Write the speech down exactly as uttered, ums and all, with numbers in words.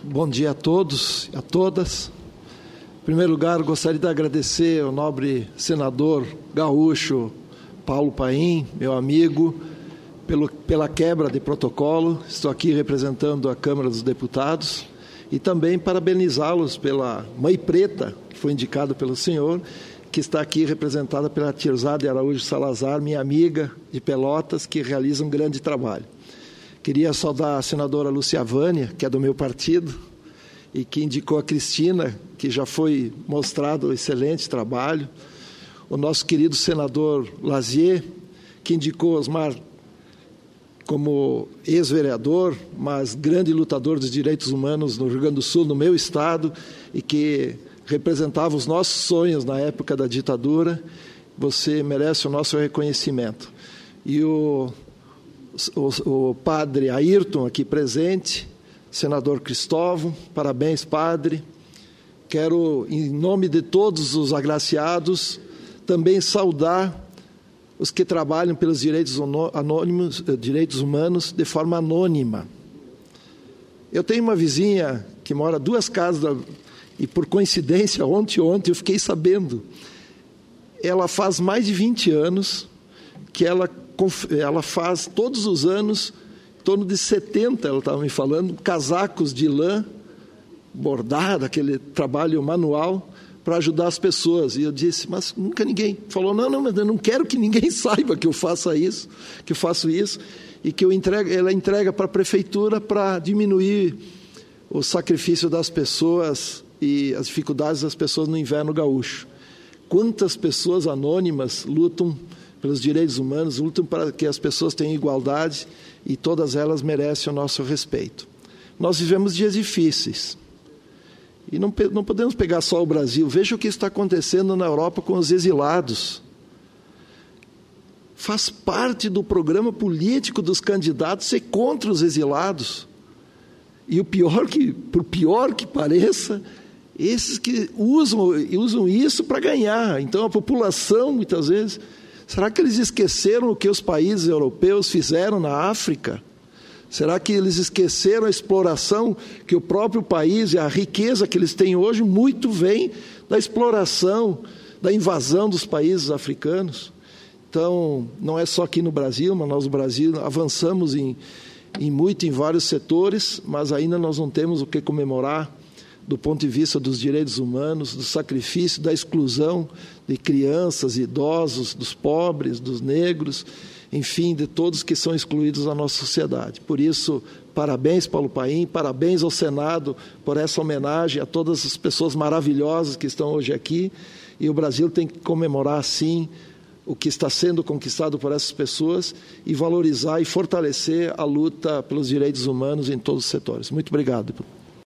Bom dia a todos e a todas. Em primeiro lugar, gostaria de agradecer ao nobre senador gaúcho Paulo Paim, meu amigo, pelo, pela quebra de protocolo. Estou aqui representando a Câmara dos Deputados e também parabenizá-los pela Mãe Preta, que foi indicada pelo senhor, que está aqui representada pela Tirzade Araújo Salazar, minha amiga de Pelotas, que realiza um grande trabalho. Queria saudar a senadora Lúcia Vânia, que é do meu partido, e que indicou a Cristina, que já foi mostrado um excelente trabalho. O nosso querido senador Lazier, que indicou Osmar como ex-vereador, mas grande lutador dos direitos humanos no Rio Grande do Sul, no meu estado, e que representava os nossos sonhos na época da ditadura. Você merece o nosso reconhecimento. E o O, o padre Ayrton, aqui presente, senador Cristóvão, parabéns, padre. Quero, em nome de todos os agraciados, também saudar os que trabalham pelos direitos, anônimos, direitos humanos de forma anônima. Eu tenho uma vizinha que mora a duas casas, da, e por coincidência, ontem ontem eu fiquei sabendo, ela faz mais de vinte anos que ela Ela faz todos os anos, em torno de setenta, ela estava me falando, casacos de lã, bordado, aquele trabalho manual, para ajudar as pessoas. E eu disse, mas nunca ninguém falou, não, não, mas eu não quero que ninguém saiba que eu faça isso, que eu faço isso, e que eu entrego, ela entrega para a prefeitura para diminuir o sacrifício das pessoas e as dificuldades das pessoas no inverno gaúcho. Quantas pessoas anônimas lutam pelos direitos humanos, lutam para que as pessoas tenham igualdade e todas elas merecem o nosso respeito. Nós vivemos dias difíceis e não, não podemos pegar só o Brasil. Veja o que está acontecendo na Europa com os exilados. Faz parte do programa político dos candidatos ser contra os exilados. E o pior que, por pior que pareça, esses que usam, usam isso para ganhar. Então a população, muitas vezes... Será que eles esqueceram o que os países europeus fizeram na África? Será que eles esqueceram a exploração que o próprio país e a riqueza que eles têm hoje muito vem da exploração, da invasão dos países africanos? Então, não é só aqui no Brasil, mas nós no Brasil avançamos em, em muito em vários setores, mas ainda nós não temos o que comemorar do ponto de vista dos direitos humanos, do sacrifício, da exclusão de crianças, idosos, dos pobres, dos negros, enfim, de todos que são excluídos da nossa sociedade. Por isso, parabéns, Paulo Paim, parabéns ao Senado por essa homenagem a todas as pessoas maravilhosas que estão hoje aqui, e o Brasil tem que comemorar, sim, o que está sendo conquistado por essas pessoas e valorizar e fortalecer a luta pelos direitos humanos em todos os setores. Muito obrigado.